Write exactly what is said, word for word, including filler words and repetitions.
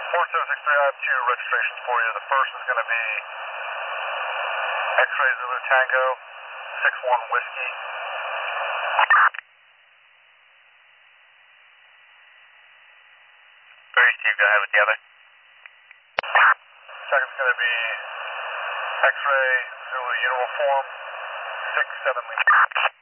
four seven six three, I have two registrations for you. The first is going to be X-Ray Zulu Tango, six one Whiskey. Three, Steve, go ahead with the other. Second's going to be X-Ray Zulu Uniform, six seven Lima.